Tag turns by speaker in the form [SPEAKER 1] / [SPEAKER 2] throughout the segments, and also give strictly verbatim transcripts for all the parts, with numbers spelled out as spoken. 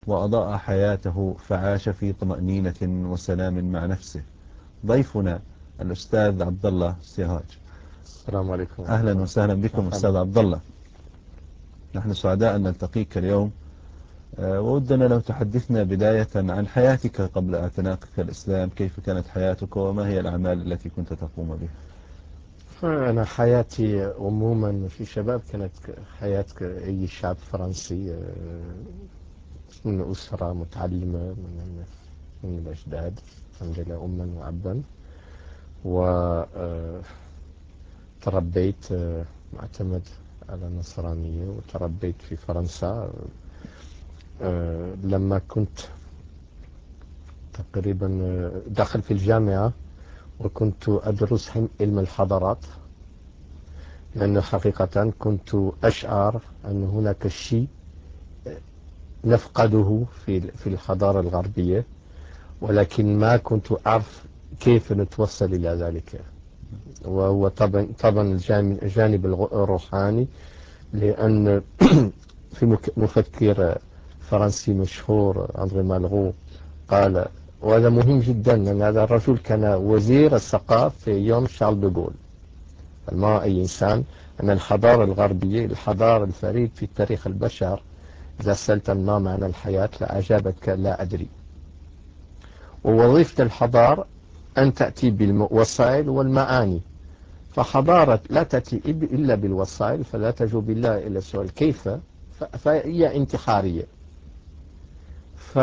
[SPEAKER 1] وأضاء حياته فعاش في طمأنينة وسلام مع نفسه. ضيفنا الأستاذ عبد الله سراج.
[SPEAKER 2] السلام عليكم ورحمة
[SPEAKER 1] أهلا
[SPEAKER 2] الله.
[SPEAKER 1] وسهلا بكم أستاذ
[SPEAKER 2] مرحبا.
[SPEAKER 1] عبد الله. نحن سعداء أن نلتقيك اليوم، وودنا لو تحدثنا بداية عن حياتك قبل اعتناقك الإسلام. كيف كانت حياتك وما هي الأعمال التي كنت تقوم بها؟
[SPEAKER 2] فأنا حياتي عموما في شباب كانت حياة أي شعب فرنسي، من أسرة متعلمة من من الأجداد، الحمد لله، أما وأبا. وتربيت معتمد على النصرانية، وتربيت في فرنسا. لما كنت تقريبا دخل في الجامعة وكنت أدرس علم الحضارات، لأنه حقيقة كنت أشعر أن هناك شيء نفقده في في الحضارة الغربية، ولكن ما كنت أعرف كيف نتوصل إلى ذلك. وهو طبعا طبعا الجانب الروحاني، لأن في مفكر فرنسي مشهور أندري مالغو قال، وهذا مهم جدا، أن هذا الرجل كان وزير الثقافة في يوم شارل دوغول، ما أي إنسان، أن الحضارة الغربية الحضارة الفريد في تاريخ البشر. إذا سألت ما معنى الحياة لأجابتك لا أدري. ووظيفة الحضارة أن تأتي بالوسائل والمعاني، فحضارة لا تأتي إلا بالوسائل فلا تجوب إلا إلى السؤال كيف، فهي انتحارية. ف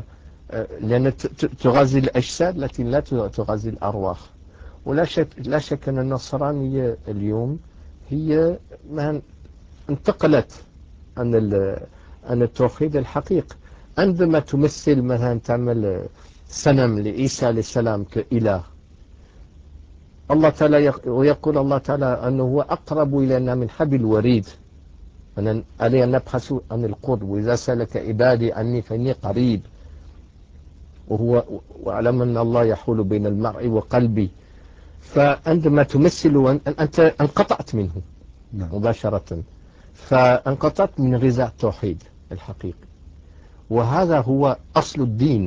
[SPEAKER 2] لأن تغذي الأجساد لكن لا تغذي الأرواح. ولا شك لا شك أن النصرانية اليوم هي من انتقلت عن عن التوحيد الحقيقي. عندما تمثل مثلا تعمل صنم لعيسى عليه السلام كإله، الله تعالى ويقول الله تعالى أنه هو أقرب إلينا من حبل الوريد، أن علينا نبحث عن القرب، وإذا سألك عبادي عني فإني قريب، وهو واعلم أن الله يحول بين المرء وقلبي. فعندما تمثل أنت انقطعت منه
[SPEAKER 1] نعم.
[SPEAKER 2] مباشرة، فانقطعت من غذاء التوحيد الحقيقي. وهذا هو أصل الدين،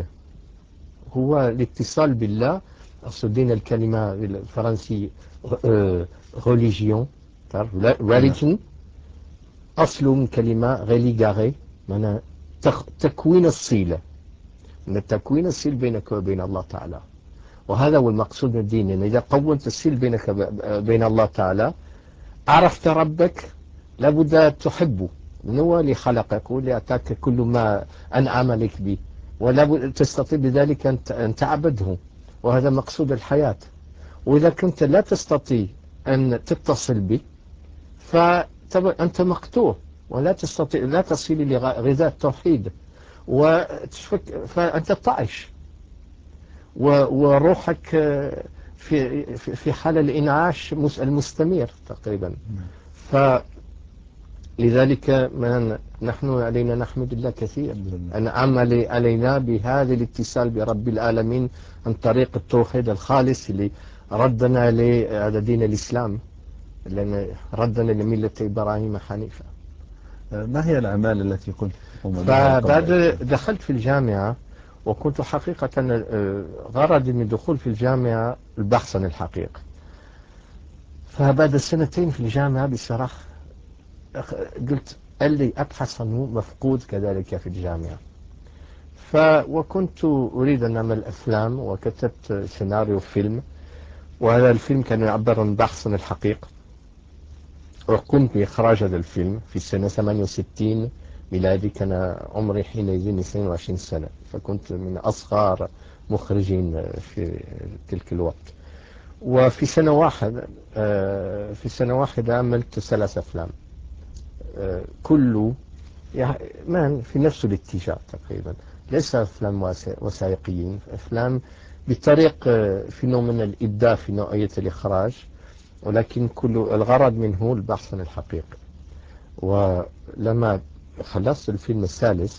[SPEAKER 2] هو الاتصال بالله. أصل الدين الكلمة الفرنسي religion، religion أصل من كلمة religare، معنى تكوين الصلة، من تكوين الصلة بينك وبين الله تعالى. وهذا هو المقصود من الدين، يعني إذا قومت الصلة بينك بين الله تعالى عرفت ربك، لابد تحبه، من هو اللي خلقك واللي أعطاك كل ما أنعم لك به، ولا تستطيع بذلك أن تعبده. وهذا مقصود الحياة. وإذا كنت لا تستطيع أن تتصل به فأنت مقطوع، ولا تستطيع لا تصل إلى غذاء التوحيد، فأنت طائش، وروحك في في حال الإنعاش المستمر تقريبا. فلذلك نحن علينا نحمد الله كثير أن أعمل علينا بهذا الاتصال برب العالمين عن طريق التوحيد الخالص اللي ردنا على دين الإسلام، لأن ردنا لملة إبراهيم حنيفا.
[SPEAKER 1] ما هي الأعمال التي كنت تقوم بها
[SPEAKER 2] فبعد
[SPEAKER 1] قبل؟
[SPEAKER 2] دخلت في الجامعة، وكنت حقيقة غرضي من دخول في الجامعة البحث عن الحقيقة. فبعد سنتين في الجامعة بصراحة قلت اللي أبحث عنه مفقود كذلك في الجامعة. ف وكنت أريد أن أعمل أفلام، وكتبت سيناريو فيلم، وهذا الفيلم كان يعبر عن بحث عن الحقيقة. وقمت بإخراج هذا الفيلم في سنة ثمانية وستين ميلادي، كان عمري حينئذ اثنين وعشرين سنة، فكنت من أصغر مخرجين في تلك الوقت. وفي سنة واحدة في سنة واحدة عملت ثلاث أفلام، كله يعني في نفس الاتجاه تقريبا، ليس أفلام وثائقيين، أفلام بطريق في نوع من الإبداع في نوعية الإخراج، ولكن كل الغرض منه البحث عن الحقيقة. ولما خلصت الفيلم الثالث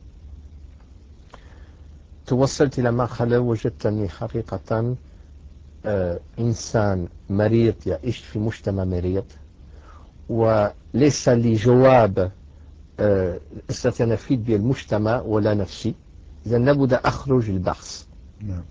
[SPEAKER 2] توصلت إلى مرحلة وجدتني حقيقة آه إنسان مريض يعيش في مجتمع مريض، وليس لي جواب آه، ستنفيد بالمجتمع ولا نفسي، إذا لابد أخرج البحث.
[SPEAKER 1] نعم.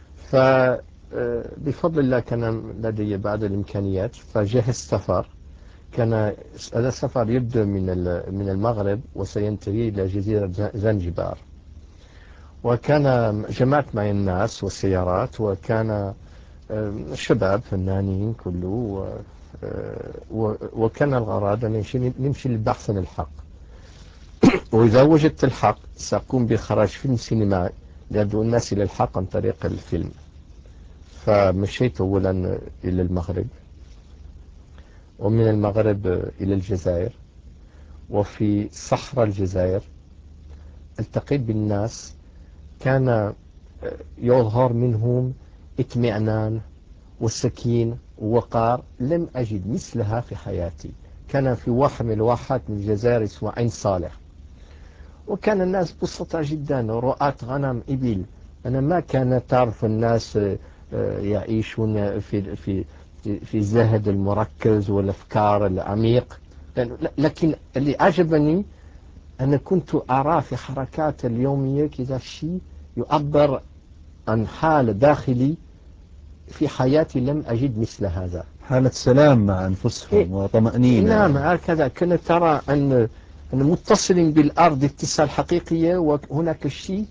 [SPEAKER 2] فبفضل الله كان لدي بعض الإمكانيات، فجهزت سفر. كان هذا السفر يبدأ من من المغرب وسينتهي إلى جزيرة زنجبار. وكان جمعت معي الناس والسيارات، وكان شباب فنانين كله، وكان الغرض أن نمشي للبحث عن الحق. وإذا وجدت الحق سأقوم بإخراج فيلم سينمائي ليدعو الناس إلى الحق عن طريق الفيلم. فمشيت أولا إلى المغرب، ومن المغرب إلى الجزائر. وفي صحراء الجزائر التقيت بالناس كان يظهر منهم اطمئنان وسكين ووقار لم أجد مثلها في حياتي. كان في واحد من الواحات من الجزائر اسمه عين صالح، وكان الناس بسطاء جدا، رعاة غنم إبل. أنا ما كان تعرف الناس يعيشون في في في الزهد المركز والأفكار العميق، لكن اللي عجبني أنا كنت أرى في حركات اليومية كذا شيء يعبر عن حال داخلي في حياتي لم أجد مثل هذا.
[SPEAKER 1] حالة سلام مع أنفسهم
[SPEAKER 2] إيه
[SPEAKER 1] وطمأنينة.
[SPEAKER 2] نعم هكذا كنت ترى أن أن متصل بالأرض اتصال حقيقية، وهناك شيء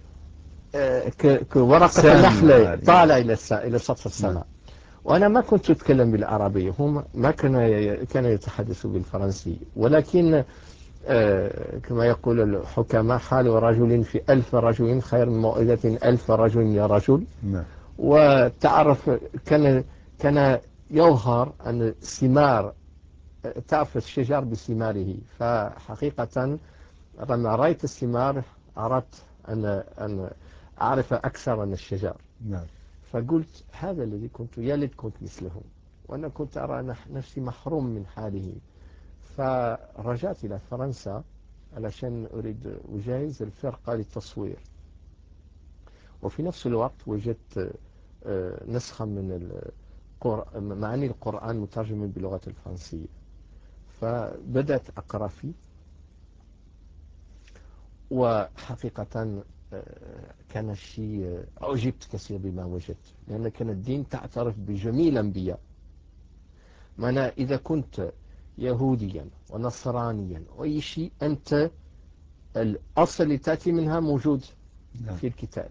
[SPEAKER 2] كورقة النحلة طالع إلى إلى سطح السماء. وأنا ما كنت أتكلم بالعربية، هم ما كانوا كانوا يتحدثوا بالفرنسي، ولكن كما يقول الحكماء حال رجل في ألف رجل خير من موعظة ألف رجل يا رجل. وتعرف كان كان يظهر أن ثمار، تعرف الشجر بثماره. فحقيقة لما رأيت الثمار أردت أن أن أعرف أكثر عن الشجر.
[SPEAKER 1] نعم.
[SPEAKER 2] فقلت هذا الذي كنت يا ليت كنت مثلهم، وأنا كنت أرى نفسي محروم من حاله. فرجعت إلى فرنسا علشان أريد أجهز الفرقة للتصوير. وفي نفس الوقت وجدت نسخة من معاني القرآن مترجمة باللغة الفرنسية، فبدأت أقرأ فيه. وحقيقة كان الشيء أعجبت كثير بما وجدت، لأن كان الدين تعترف بجميع الأنبياء. معنى إذا كنت يهوديا ونصرانيا وأي شيء، أنت الأصل اللي تأتي منها موجود في الكتاب.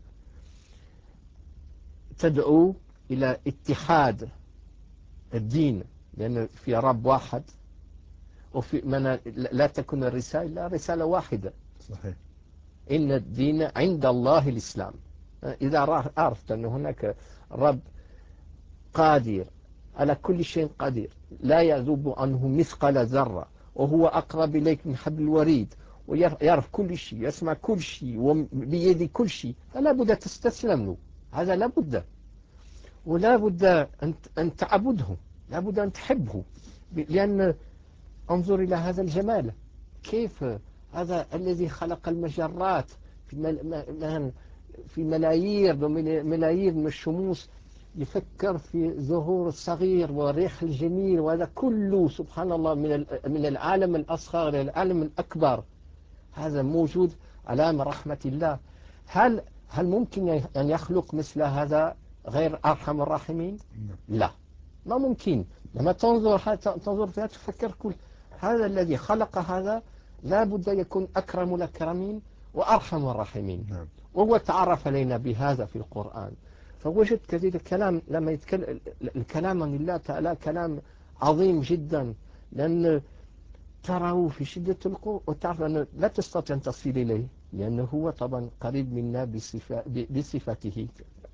[SPEAKER 2] تدعو إلى اتحاد الدين، لأن في رب واحد، وفي من لا تكون الرسالة إلا رسالة واحدة.
[SPEAKER 1] صحيح.
[SPEAKER 2] إن الدين عند الله الإسلام. إذا عرفت أن هناك رب قادر على كل شيء قدير، لا يذوب عنه مثقال ذرة، وهو أقرب إليك من حبل الوريد، ويعرف كل شيء، يسمع كل شيء، وبيد كل شيء، فلا بد تستسلم له. هذا لا بد، ولا بد أن تعبده، لا بد أن تحبه. لأن انظر إلى هذا الجمال، كيف هذا الذي خلق المجرات في مل... في ملايير وملايير من الشموس، يفكر في ظهور الصغير والريح الجميل، وهذا كله سبحان الله من من العالم الأصغر إلى العالم الأكبر. هذا موجود علامة رحمة الله. هل هل ممكن أن يخلق مثل هذا غير أرحم الراحمين؟ لا، ما ممكن. لما تنظر تنظر فيها تفكر كل هذا الذي خلق هذا لا بد يكون أكرم الأكرمين وأرحم الراحمين. وهو تعرف علينا بهذا في القرآن. فوجدت كثير الكلام لما يتكلم الكلام عن الله تعالى كلام عظيم جدا، لأن تراه في شدة القوة، وتعرف أنه لا تستطيع أن تصل إليه، لأنه هو طبعا قريب منا بصفته.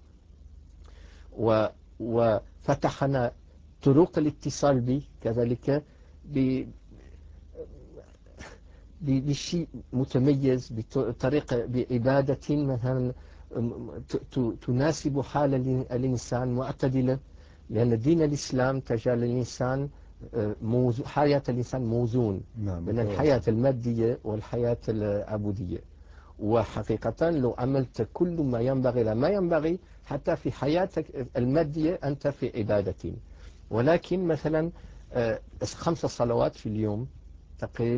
[SPEAKER 2] و وفتحنا طرق الاتصال به كذلك بشيء متميز، بطريقة بعبادة مثلا تناسب حال الإنسان معتدلة، لأن دين الإسلام تجعل الإنسان حياة الإنسان موزون بين الحياة المادية والحياة العبودية. وحقيقة لو عملت كل ما ينبغي لما ينبغي حتى في حياتك المادية أنت في عبادة. ولكن مثلا خمس صلوات في اليوم تقريبا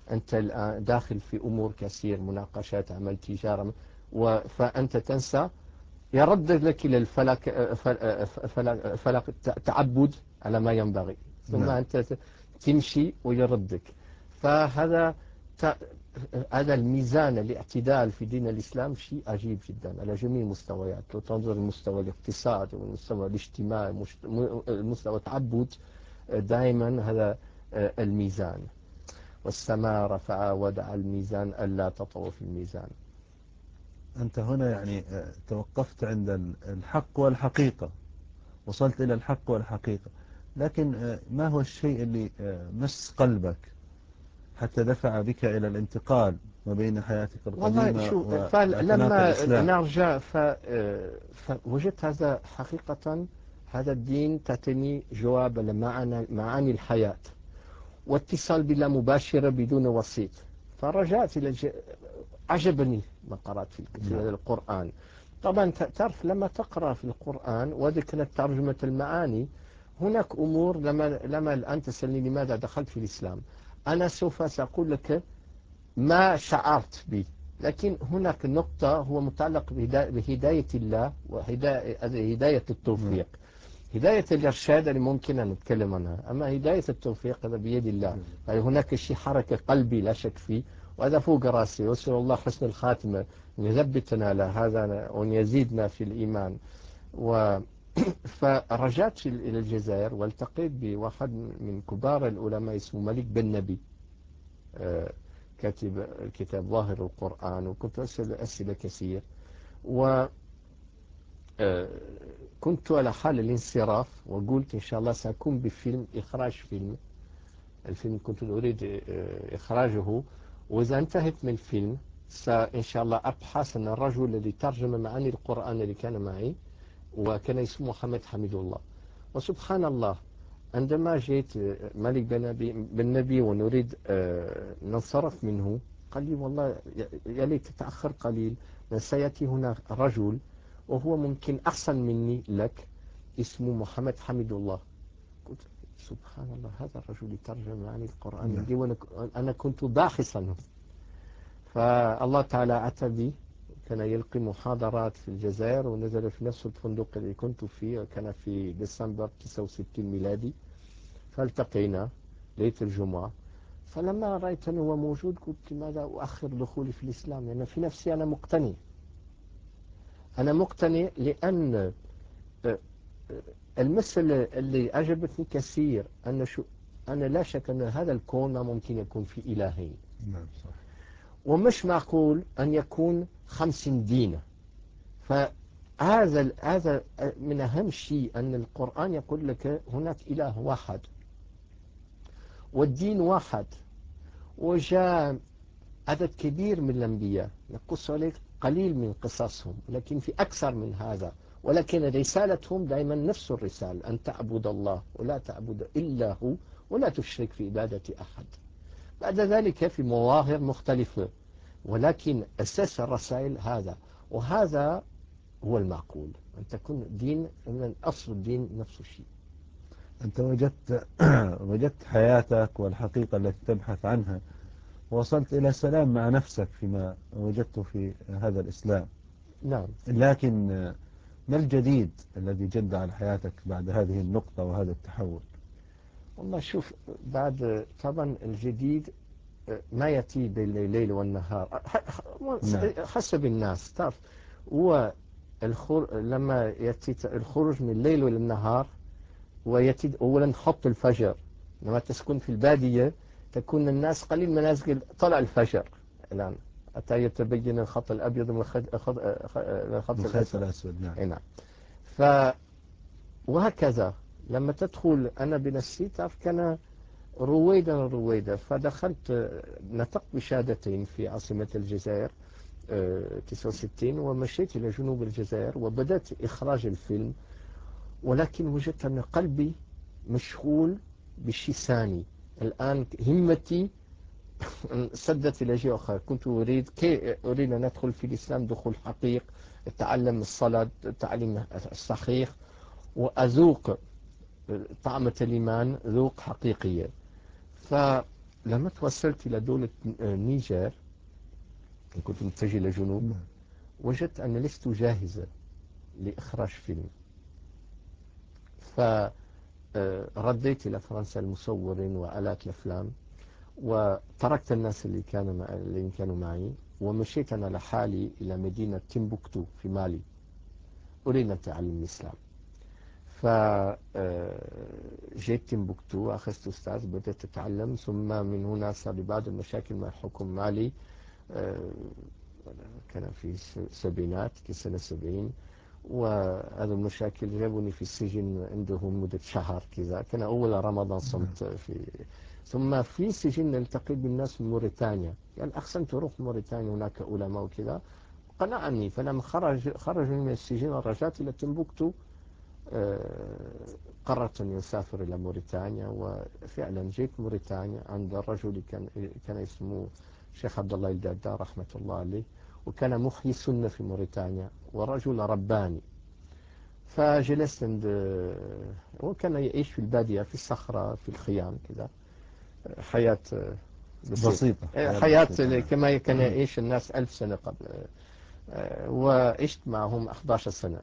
[SPEAKER 2] أنت الآن داخل في أمور كثير، مناقشات، عمل تجارة، فأنت تنسى، يرد لك إلى الفلك فلك, فلك تعبد على ما ينبغي، ثم
[SPEAKER 1] نعم.
[SPEAKER 2] أنت تمشي ويردك. فهذا هذا الميزان، الاعتدال في دين الإسلام شيء عجيب جدا على جميع المستويات. لو تنظر المستوى الاقتصادي والمستوى الاجتماعي، المستوى التعبد، دائما هذا الميزان. والسماء رفع ودع الميزان ألا تطغوا في الميزان.
[SPEAKER 1] أنت هنا يعني توقفت عند الحق والحقيقة، وصلت إلى الحق والحقيقة، لكن ما هو الشيء اللي مس قلبك حتى دفع بك إلى الانتقال ما بين حياتك
[SPEAKER 2] والله
[SPEAKER 1] القديمة
[SPEAKER 2] شو،
[SPEAKER 1] واعتناق
[SPEAKER 2] فلما
[SPEAKER 1] الإسلام؟
[SPEAKER 2] نرجع فوجدت هذا حقيقة، هذا الدين تعطيني جواب لمعنى معاني الحياة، واتصال بلا مباشرة بدون وسيط. فرجعت إلى الج... عجبني ما قرأت في في
[SPEAKER 1] نعم.
[SPEAKER 2] القرآن. طبعا تعرف لما تقرأ في القرآن وذكرت ترجمة المعاني، هناك أمور. لما لما الآن تسألني لماذا دخلت في الإسلام، أنا سوف سأقول لك ما شعرت به، لكن هناك نقطة هو متعلق بهداية الله وهداية التوفيق. هداية الإرشاد اللي ممكن أن نتكلم عنها، أما هداية التوفيق هذا بيد الله. فهناك شيء حركة قلبي لا شك فيه، وهذا فوق راسي، وأسأل الله حسن الخاتمة أن يثبتنا على هذا وأن يزيدنا في الإيمان. و فرجعت إلى الجزائر والتقيت بواحد من كبار العلماء اسمه ملك بن نبي، كاتب الكتاب ظاهر القرآن، وكنت أسأل أسئلة كثير، وكنت على حال الانصراف، وقلت إن شاء الله سأكون بفيلم، إخراج فيلم. الفيلم كنت أريد إخراجه، وإذا انتهت من الفيلم إن شاء الله أبحث عن الرجل الذي ترجم معاني القرآن اللي كان معي، وكان اسمه محمد حميد الله. وسبحان الله، عندما جيت ملك بن نبي ونريد ننصرف منه، قال لي والله يا ليت تتأخر قليل، سيأتي هنا رجل وهو ممكن أحسن مني لك، اسمه محمد حميد الله. قلت سبحان الله، هذا الرجل يترجم عن القرآن عندي وأنا كنت باحثا. فالله تعالى أتى بي، كان يلقي محاضرات في الجزائر، ونزل في نفس الفندق اللي كنت فيه، كان في ديسمبر تسعة وستين ميلادي. فالتقينا ليلة الجمعة. فلما رأيت أنه هو موجود قلت لماذا أؤخر دخولي في الإسلام، لأن يعني في نفسي أنا مقتنع. أنا مقتنع لأن المسألة اللي أعجبتني كثير أن شو أنا لا شك أن هذا الكون ما ممكن يكون في إلهين.
[SPEAKER 1] نعم صح.
[SPEAKER 2] ومش معقول أن يكون خمسين دينة. فهذا هذا من أهم شيء، أن القرآن يقول لك هناك إله واحد والدين واحد، وجاء عدد كبير من الأنبياء، نقص عليك قليل من قصصهم، لكن في أكثر من هذا، ولكن رسالتهم دائما نفس الرسالة، أن تعبد الله ولا تعبد إلا هو ولا تشرك في عبادة أحد. بعد ذلك في مواهر مختلفة، ولكن أساس الرسائل هذا، وهذا هو المعقول، أن تكون دين من أصل الدين نفس الشيء.
[SPEAKER 1] أنت وجدت وجدت حياتك والحقيقة التي تبحث عنها، ووصلت إلى سلام مع نفسك فيما وجدته في هذا الإسلام.
[SPEAKER 2] نعم.
[SPEAKER 1] لكن ما الجديد الذي جد على حياتك بعد هذه النقطة وهذا التحول؟
[SPEAKER 2] والله شوف، بعد طبعا الجديد ما يأتي بالليل والنهار،
[SPEAKER 1] نعم.
[SPEAKER 2] حسب الناس تعرف. هو الخر... لما يأتي الخروج من الليل والنهار، ويأتي أولا نحط الفجر. لما تسكن في البادية تكون الناس قليل من الناس طلع الفجر الآن حتى يتبين الخط الأبيض من الخط, الخط
[SPEAKER 1] الخيط
[SPEAKER 2] الأسود.
[SPEAKER 1] الأسود. نعم.
[SPEAKER 2] نعم. ف وهكذا لما تدخل، أنا بنفسي تعرف كان رويدا رويدا، فدخلت نطقت بشهادتين في عاصمة الجزائر تسعة وستين، ومشيت إلى جنوب الجزائر وبدأت إخراج الفيلم، ولكن وجدت أن قلبي مشغول بشيء ثاني. الآن همتي سدت إلى شيء آخر. كنت أريد كي أريد أن أدخل في الإسلام دخول حقيق، أتعلم الصلاة، التعليم الصحيح، وأذوق طعمة الإيمان ذوق حقيقية. ف لما توصلت إلى دولة نيجر، كنت متجه إلى الجنوب،
[SPEAKER 1] نعم.
[SPEAKER 2] وجدت أن لست جاهزة لإخراج فيلم. فرديت إلى فرنسا المصورين وآلات الأفلام، وتركت الناس اللي كانوا مع- اللي كانوا معي، ومشيت أنا لحالي إلى مدينة تيمبوكتو في مالي أريد أن أتعلم الإسلام. فجيت تيمبوكتو، أخذت أستاذ، بدأت أتعلم. ثم من هنا صار لي بعض المشاكل مع الحكم مالي. آه، كان في السبعينات، في سنة سبعين، وهذا المشاكل جابوني في السجن عندهم مدة شهر كذا. كان أول رمضان صمت في. ثم في السجن نلتقي بالناس من موريتانيا، يعني أحسن تروح موريتانيا، هناك علماء وكذا. قنعني. فلما خرج خرج من السجن رجعت إلى تمبوكتو. قررت أن أسافر إلى موريتانيا، وفعلا جيت موريتانيا عند الرجل كان كان اسمه الشيخ عبد الله الدادا رحمة الله عليه، وكان محيي السنة في موريتانيا ورجل رباني. فجلست عند، وكان يعيش في البادية في الصخرة في الخيام كذا، حياة بسيطة،
[SPEAKER 1] بسيطة، حياة بسيطة.
[SPEAKER 2] حياة
[SPEAKER 1] نعم.
[SPEAKER 2] كما كان يعيش الناس ألف سنة قبل. وعشت معهم أحد عشر سنة.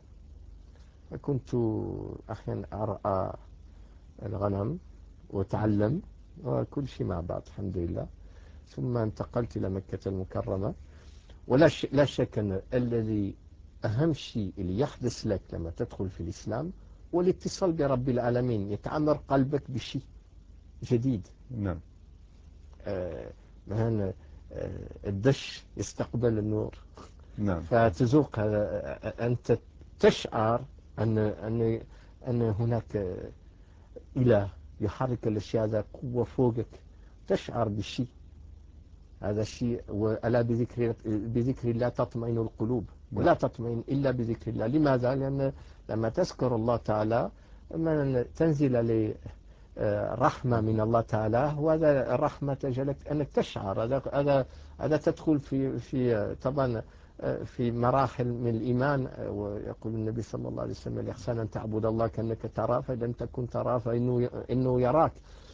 [SPEAKER 2] كنت أحيانا أرعى الغنم وتعلم وكل شيء مع بعض الحمد لله. ثم انتقلت إلى مكة المكرمة. ولا ش... لا شك أن الذي أهم شيء اللي يحدث لك لما تدخل في الإسلام والاتصال برب العالمين، يتعمر قلبك بشيء جديد.
[SPEAKER 1] نعم.
[SPEAKER 2] آه مثلا آه الدش يستقبل النور.
[SPEAKER 1] نعم.
[SPEAKER 2] فتذوق هذا، أنت تشعر أن أن أن هناك إله يحرك الأشياء، هذا قوة فوقك، تشعر بالشيء. هذا الشيء. وألا بذكر بذكر الله تطمئن القلوب،
[SPEAKER 1] نعم.
[SPEAKER 2] ولا تطمئن إلا بذكر الله. لماذا؟ لأن لما تذكر الله تعالى من تنزل عليه رحمة من الله تعالى، وهذا الرحمة تجعلك أنك تشعر. هذا هذا هذا تدخل في في طبعا في مراحل من الإيمان. ويقول النبي صلى الله عليه وسلم: الإحسان أن تعبد الله كأنك تراه، فإذا لم تكن تراه فإنه إنه يراك.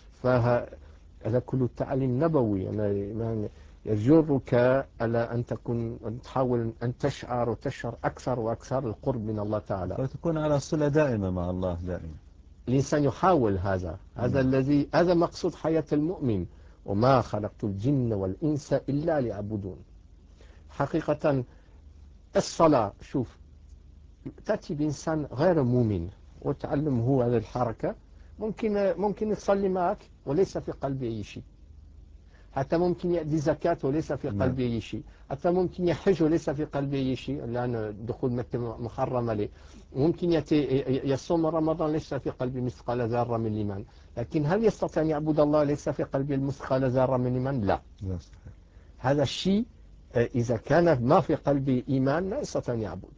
[SPEAKER 2] فهذا كله تعليم نبوي، يعني يجرك على أن تكون أن تحاول أن تشعر وتشعر أكثر وأكثر القرب من الله تعالى.
[SPEAKER 1] فتكون على صلة دائمة مع الله دائما.
[SPEAKER 2] الإنسان يحاول هذا هذا
[SPEAKER 1] نعم.
[SPEAKER 2] الذي هذا مقصود حياة المؤمن. وما خلقت الجن والإنس إلا ليعبدون. حقيقة الصلاة، شوف، تأتي بإنسان غير مؤمن وتعلم هو هذه الحركة، ممكن ممكن يصلي معك وليس في قلبه أي شيء. حتى ممكن يأدي زكاة وليس في
[SPEAKER 1] نعم.
[SPEAKER 2] قلبه أي شيء. حتى ممكن يحج وليس في قلبه أي شيء، لأن دخول مكة محرمة له. ممكن يتي يصوم رمضان ليس في قلبه مثقال ذرة من الإيمان. لكن هل يستطيع أن يعبد الله ليس في قلبه مثقال ذرة من الإيمان؟ لا.
[SPEAKER 1] لا صحيح.
[SPEAKER 2] هذا الشيء إذا كان ما في قلبه إيمان لا يستطيع أن يعبد.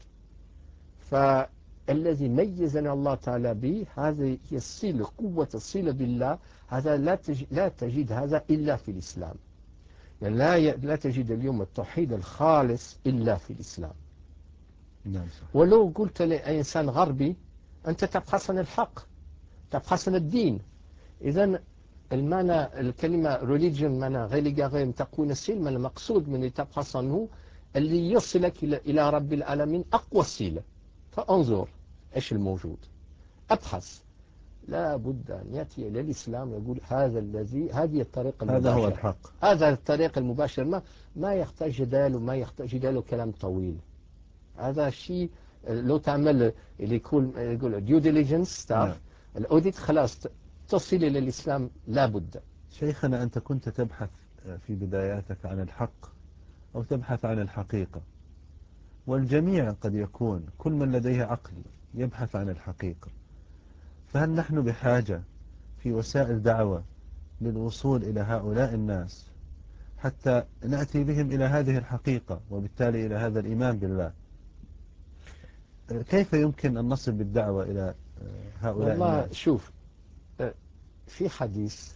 [SPEAKER 2] فالذي ميزنا الله تعالى به هذه هي الصلة، قوة الصلة بالله. هذا لا تجد, لا تجد هذا إلا في الإسلام. يعني لا ي... لا تجد اليوم التوحيد الخالص إلا في الإسلام.
[SPEAKER 1] نعم صحيح.
[SPEAKER 2] ولو قلت لأي إنسان غربي أنت تبحث عن الحق، تبحث عن الدين. إذن المعنى الكلمة religion معنى غير تكون السلم، المقصود من اللي تبحث عنه اللي يصلك إلى رب العالمين أقوى السيلة. فانظر إيش الموجود، أبحث. لا بد أن يأتي إلى الإسلام يقول هذا الذي هذه الطريقة
[SPEAKER 1] هذا هو
[SPEAKER 2] المباشرة،
[SPEAKER 1] الحق.
[SPEAKER 2] هذا الطريق المباشر. ما ما يحتاج جدال وما يحتاج جدال وكلام طويل. هذا الشيء لو تعمل اللي يقول يقول ديو ديليجنس،
[SPEAKER 1] نعم.
[SPEAKER 2] تعرف الأوديت، خلاص تصل إلى الإسلام لا بد.
[SPEAKER 1] شيخنا، أنت كنت تبحث في بداياتك عن الحق أو تبحث عن الحقيقة، والجميع قد يكون كل من لديه عقل يبحث عن الحقيقة. فهل نحن بحاجة في وسائل دعوة للوصول إلى هؤلاء الناس حتى نأتي بهم إلى هذه الحقيقة وبالتالي إلى هذا الإيمان بالله؟ كيف يمكن أن نصل بالدعوة إلى هؤلاء
[SPEAKER 2] والله
[SPEAKER 1] الناس؟
[SPEAKER 2] شوف، في حديث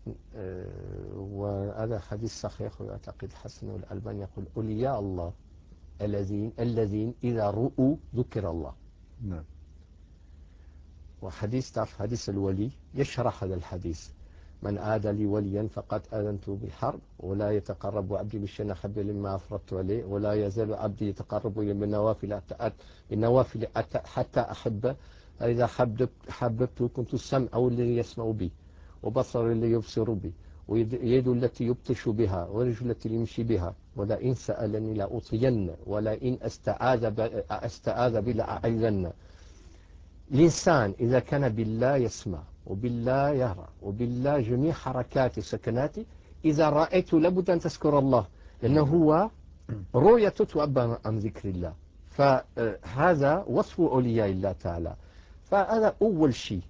[SPEAKER 2] وهذا حديث صحيح ويعتقد حسن الألباني، يقول: أولياء الله الذين الذين إذا رؤوا ذكر الله.
[SPEAKER 1] نعم.
[SPEAKER 2] وحديث تعرف حديث الولي يشرح هذا الحديث. من عاد لي وليا فقد آذنته بالحرب، ولا يتقرب عبدي بالشيء أحب لما أفرضت عليه، ولا يزال عبدي يتقرب إلي بالنوافل بالنوافل حتى أحبه، فإذا حببت حببته كنت السمع الذي يسمع به، وبصر اللي يبصر به، ويد التي يبطش بها، ورجل التي يمشي بها، ولئن سألني لأعطين، ولئن استعاذ استعاذ بي لأعيذن. الإنسان إذا كان بالله يسمع وبالله يرى وبالله جميع حركاته سكناته، إذا رأيته لابد أن تذكر الله، لأنه هو رؤية تعبر عن ذكر الله. فهذا وصف أولياء الله تعالى. فهذا أول شيء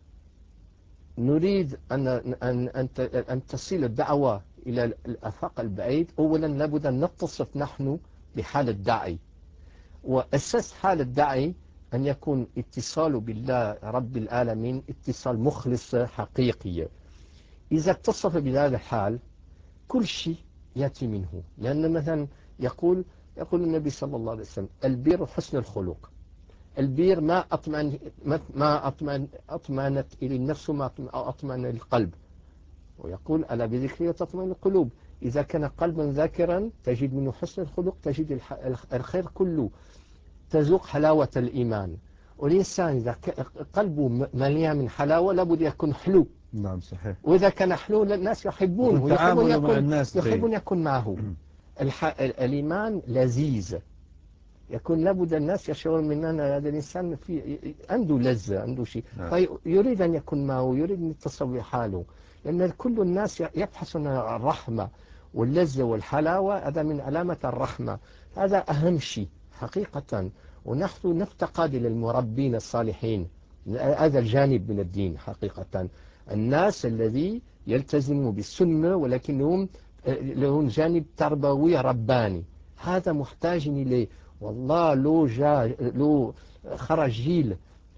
[SPEAKER 2] نريد أن أن أن أن تصل الدعوة إلى الآفاق البعيد. أولا لابد أن نتصف نحن بحال الداعي، وأساس حال الداعي أن يكون اتصال بالله رب العالمين اتصال مخلص حقيقي. إذا اتصف بهذا الحال كل شيء يأتي منه. لأن مثلا يقول يقول النبي صلى الله عليه وسلم: البر حسن الخلق. البر ما أطمئن ما أطمئن أطمئنت إلى النفس ما أطمئن القلب. ويقول: ألا بذكري تطمئن القلوب. إذا كان قلبا ذاكرا تجد منه حسن الخلق، تجد الخير كله، تذوق حلاوة الإيمان. والإنسان إذا قلبه مليان من حلاوة لابد يكون حلو.
[SPEAKER 1] نعم صحيح.
[SPEAKER 2] وإذا كان حلو الناس يحبون ويحبون
[SPEAKER 1] والتعامل مع
[SPEAKER 2] يكون
[SPEAKER 1] الناس
[SPEAKER 2] يحبون
[SPEAKER 1] طيب.
[SPEAKER 2] يكون معه. الح... الإيمان لذيذ، يكون لابد الناس يشعرون من أن هذا الإنسان في عنده لذة، عنده شيء،
[SPEAKER 1] نعم.
[SPEAKER 2] فيريد أن يكون معه، يريد أن يتصل حاله. لأن كل الناس يبحثون عن الرحمة واللذة والحلاوة، هذا من علامة الرحمة. هذا أهم شيء حقيقة. ونحن نفتقد إلى المربين الصالحين. هذا الجانب من الدين حقيقة، الناس الذي يلتزموا بالسنة ولكنهم لهم جانب تربوي رباني. هذا محتاج إليه. والله لو جاء لو خرج جيل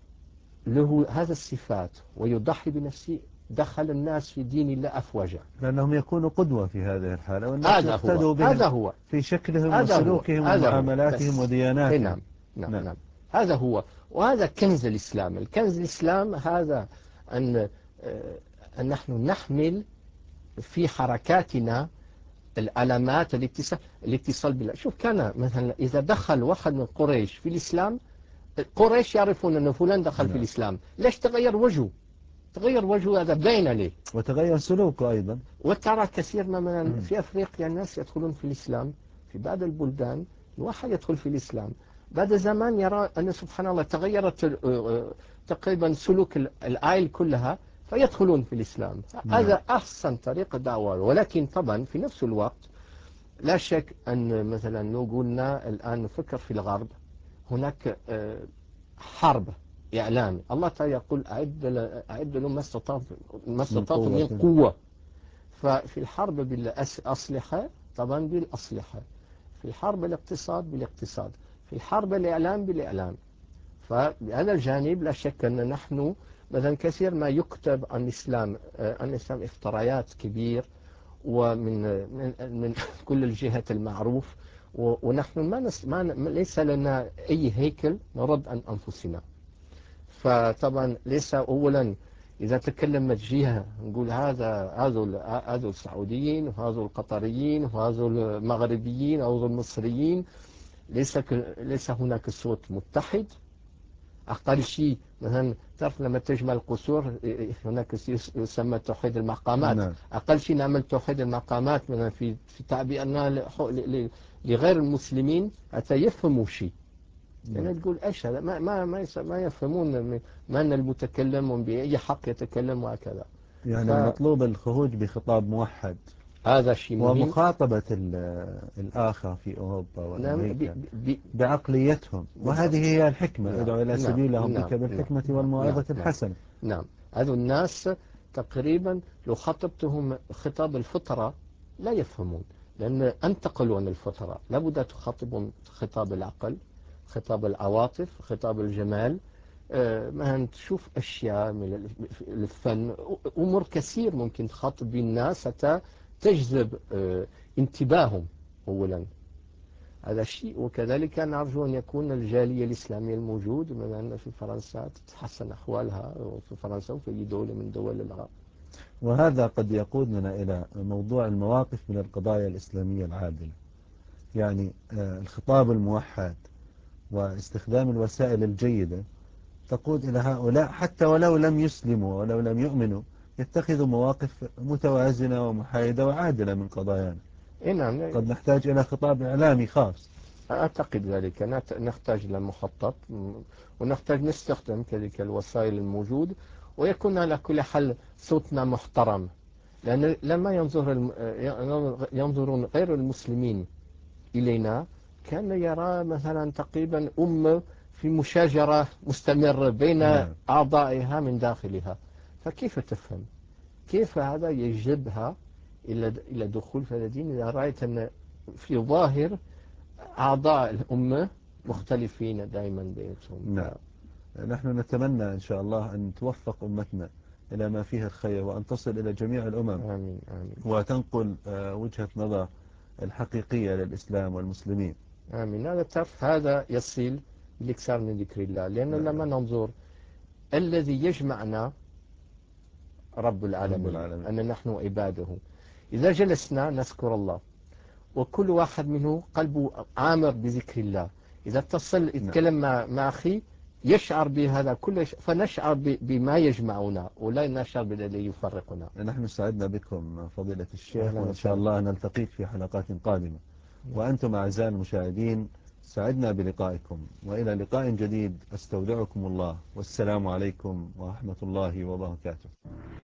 [SPEAKER 2] له هذا الصفات ويضحي بنفسه دخل الناس في دين الله أفواجا،
[SPEAKER 1] لأنهم يكونوا قدوة في هذه الحالة، والناس
[SPEAKER 2] هذا هو
[SPEAKER 1] يقتدوا بهم
[SPEAKER 2] هذا هو
[SPEAKER 1] في شكلهم
[SPEAKER 2] هذا هو
[SPEAKER 1] وسلوكهم
[SPEAKER 2] هذا هو
[SPEAKER 1] ومعاملاتهم
[SPEAKER 2] بس.
[SPEAKER 1] ودياناتهم.
[SPEAKER 2] نعم نعم نعم, نعم. هذا هو. وهذا كنز الإسلام. الكنز الإسلام هذا أن أن نحن نحمل في حركاتنا العلامات الاتصال الاتصال بالله. شوف، كان مثلا إذا دخل واحد من قريش في الإسلام، قريش يعرفون أن فلان دخل في
[SPEAKER 1] نعم.
[SPEAKER 2] الإسلام. ليش؟ تغير وجهه، تغير وجهه، هذا باين عليه،
[SPEAKER 1] وتغير سلوكه أيضا.
[SPEAKER 2] وترى كثير من في أفريقيا الناس يدخلون في الإسلام، في بعض البلدان الواحد يدخل في الإسلام بعد زمان يرى أن سبحان الله تغيرت تقريبا سلوك العائل كلها، فيدخلون في الإسلام.
[SPEAKER 1] نعم.
[SPEAKER 2] هذا أحسن طريقة دعوة. ولكن طبعا في نفس الوقت لا شك أن مثلا لو قلنا الآن نفكر في الغرب، هناك حرب إعلام. الله تعالى يقول: أعد أعد لهم ما استطعت ما استطعت من قوة. ففي الحرب بالأسلحة طبعا بالأسلحة، في الحرب الاقتصاد بالاقتصاد، في الحرب الإعلام بالإعلام. فبهذا الجانب لا شك أن نحن مثلا كثير ما يكتب عن الإسلام عن الإسلام افترايات كبير، ومن من, من كل الجهات المعروف، ونحن ما, نس ما ليس لنا أي هيكل نرد عن أنفسنا. فطبعا ليس أولا إذا تكلمت جهة نقول هذا هذا هذا السعوديين وهذا القطريين وهذا المغربيين أو المصريين، ليس ليس هناك صوت متحد. أقل شيء مثلا تعرف لما تجمع القصور هناك يسمى توحيد المقامات.
[SPEAKER 1] نعم.
[SPEAKER 2] أقل شيء نعمل توحيد المقامات مثلا في في تعبئنا لغير المسلمين حتى يفهموا شيء.
[SPEAKER 1] نعم.
[SPEAKER 2] يعني تقول ايش هذا؟ ما ما ما, ما يفهمون ما ان المتكلم باي حق يتكلم وهكذا.
[SPEAKER 1] يعني المطلوب الخروج بخطاب موحد،
[SPEAKER 2] هذا شيء مهم.
[SPEAKER 1] ومخاطبة الآخر في أوروبا
[SPEAKER 2] نعم
[SPEAKER 1] وأمريكا بعقليتهم، وهذه هي الحكمة.
[SPEAKER 2] نعم
[SPEAKER 1] ادعو إلى
[SPEAKER 2] نعم
[SPEAKER 1] سبيل ربك
[SPEAKER 2] نعم
[SPEAKER 1] بالحكمة
[SPEAKER 2] نعم
[SPEAKER 1] والموعظة
[SPEAKER 2] نعم نعم
[SPEAKER 1] الحسنة.
[SPEAKER 2] نعم. هذو الناس تقريبا لو خاطبتهم خطاب الفطرة لا يفهمون، لأن انتقلوا عن الفطرة. لابد تخاطبهم خطاب العقل، خطاب العواطف، خطاب الجمال. مثلا تشوف أشياء من الفن، أمور كثير ممكن تخاطب الناس حتى تجذب انتباههم أولا. هذا شيء. وكذلك نرجو أن يكون الجالية الإسلامية الموجود مثلا في فرنسا تتحسن أحوالها، وفي فرنسا وفي أي دولة من دول العالم.
[SPEAKER 1] وهذا قد يقودنا إلى موضوع المواقف من القضايا الإسلامية العادلة. يعني الخطاب الموحد واستخدام الوسائل الجيدة تقود إلى هؤلاء حتى ولو لم يسلموا ولو لم يؤمنوا يتخذوا مواقف متوازنة ومحايدة وعادلة من قضايانا.
[SPEAKER 2] إيه نعم.
[SPEAKER 1] قد نحتاج إلى خطاب إعلامي خاص.
[SPEAKER 2] أعتقد ذلك. نت- نحتاج إلى مخطط، م- ونحتاج نستخدم كذلك الوسائل الموجودة، ويكون على كل حال صوتنا محترم. لأن لما ينظر الم- ينظرون غير المسلمين إلينا، كان يرى مثلا تقريبا أمة في مشاجرة مستمرة بين
[SPEAKER 1] نعم.
[SPEAKER 2] أعضائها من داخلها. فكيف تفهم؟ كيف هذا يجذبها إلى إلى دخول في هذا الدين إذا رأيت أن في ظاهر أعضاء الأمة مختلفين دائما بينهم؟ ف...
[SPEAKER 1] نعم. نحن نتمنى إن شاء الله أن توفق أمتنا إلى ما فيه الخير وأن تصل إلى جميع الأمم
[SPEAKER 2] آمين آمين
[SPEAKER 1] وتنقل وجهة نظر الحقيقية للإسلام والمسلمين.
[SPEAKER 2] آمين. هذا تعرف، هذا يصل بالإكثار من ذكر الله، لأن لما ننظر الذي يجمعنا رب
[SPEAKER 1] رب
[SPEAKER 2] العالمين،
[SPEAKER 1] العالمين.
[SPEAKER 2] أن نحن عباده. إذا جلسنا نذكر الله، وكل واحد منه قلبه عامر بذكر الله، إذا اتصل
[SPEAKER 1] نعم.
[SPEAKER 2] يتكلم مع, مع أخي يشعر بهذا كله، فنشعر بما يجمعنا ولا نشعر بالذي يفرقنا.
[SPEAKER 1] نحن سعدنا بكم فضيلة الشيخ،
[SPEAKER 2] أهلا
[SPEAKER 1] وإن شاء
[SPEAKER 2] وسهلا.
[SPEAKER 1] الله نلتقيك في حلقات قادمة. وأنتم أعزائي المشاهدين سعدنا بلقائكم، وإلى لقاء جديد أستودعكم الله، والسلام عليكم ورحمة الله وبركاته.